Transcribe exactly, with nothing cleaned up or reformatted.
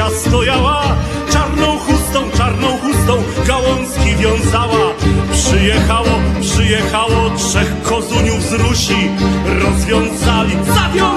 babcia stojała, czarną chustą, czarną chustą gałązki wiązała. Przyjechało, przyjechało trzech kozuniów z Rusi, rozwiązali, zawiązali